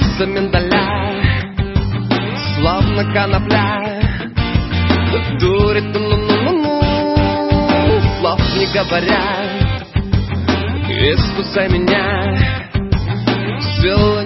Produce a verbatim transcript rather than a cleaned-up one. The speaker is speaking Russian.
вкуса миндаля, словно конопля, дурит, ну-ну-ну-ну, слов не говоря. Искусай меня, силы